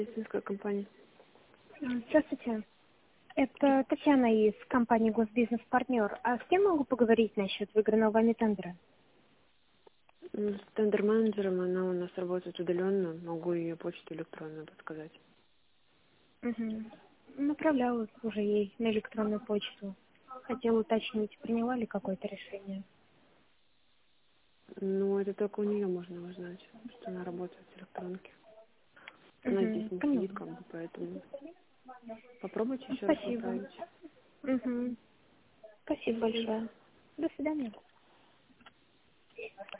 Медицинская компания. Здравствуйте. Это Татьяна из компании «Госбизнес-партнер». А с кем могу поговорить насчет выигранного вами тендера? С тендер-менеджером она у нас работает удаленно. Могу ее почту электронную подсказать. Угу. Направляла уже ей на электронную почту. Хотела уточнить, приняла ли какое-то решение. Ну, это только у нее можно узнать, что она работает с электронки. Она здесь не Поняла. сидит, как бы, поэтому попробуйте еще раз Спасибо. направить. Угу. Спасибо большое. До свидания.